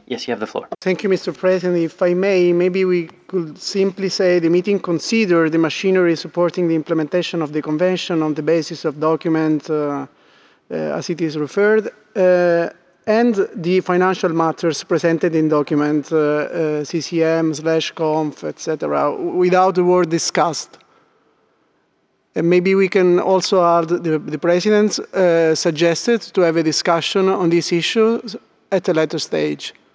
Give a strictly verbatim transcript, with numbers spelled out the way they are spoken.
Yes, you have the floor. Thank you, Mister President. If I may, maybe we could simply say the meeting considered the machinery supporting the implementation of the Convention on the basis of document uh, uh, as it is referred, uh, and the financial matters presented in document uh, uh, C C M slash conf, et cetera, without the word discussed. And maybe we can also add the, the President uh, suggested to have a discussion on these issues at a later stage.